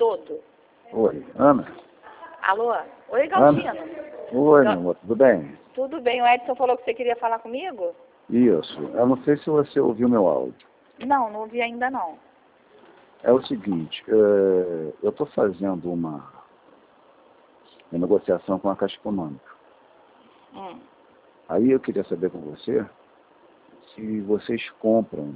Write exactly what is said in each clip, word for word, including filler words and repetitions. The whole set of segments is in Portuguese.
todo. Oi, Ana? Alô? Oi, Galdino. Ana? Oi, Gal... meu amor, tudo bem? Tudo bem. O Edson falou que você queria falar comigo? Isso. Eu não sei se você ouviu meu áudio. Não, não ouvi ainda não. É o seguinte, é, eu estou fazendo uma, uma negociação com a Caixa Econômica. Hum. Aí eu queria saber com você se vocês compram,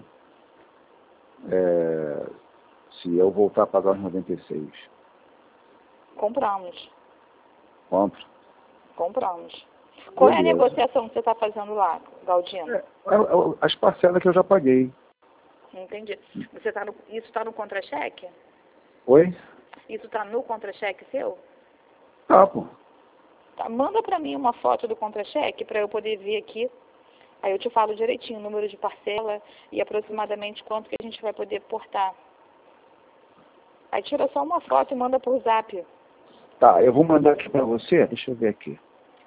é, se eu voltar a pagar os noventa e seis. Compramos. Compro? Compramos. Qual é a Beleza. negociação que você está fazendo lá, Galdino? É, é, é, as parcelas que eu já paguei. Entendi. Você tá no... Isso está no contra-cheque? Oi? Isso está no contra-cheque seu? Tá, pô. Tá, manda para mim uma foto do contra-cheque para eu poder ver aqui. Aí eu te falo direitinho o número de parcela e aproximadamente quanto que a gente vai poder portar. Aí tira só uma foto e manda por zap. Tá, eu vou mandar aqui para você. Deixa eu ver aqui.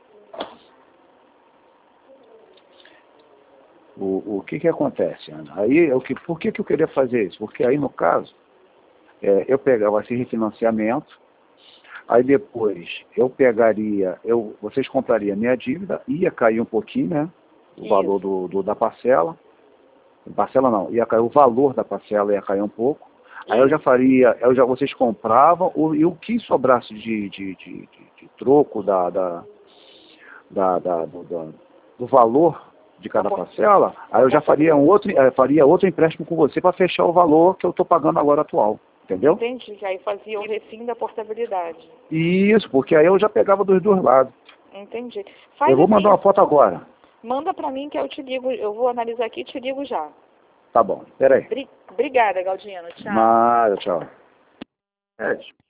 O, o que que acontece, Ana? Aí, o que, por que que eu queria fazer isso? Porque aí, no caso, é, eu pegava esse refinanciamento, aí depois eu pegaria, eu, vocês comprariam minha dívida, ia cair um pouquinho, né? O Isso. valor do, do, da parcela. Parcela não, ia cair, o valor da parcela ia cair um pouco. Aí eu já faria, eu já, vocês compravam, o, e o que sobrasse de, de, de, de, de troco da, da, da, da, do, da, do valor de cada parcela, aí eu já faria um outro, faria outro empréstimo com você para fechar o valor que eu estou pagando agora atual. Entendeu? Entendi, que aí fazia o refim da portabilidade. Isso, porque aí eu já pegava dos dois lados. Entendi. Faz eu vou assim, mandar uma foto agora. Manda para mim que eu te ligo, eu vou analisar aqui e te ligo já. Tá bom, peraí. Bri- Obrigada, Galdino. Tchau. Nada, tchau. É.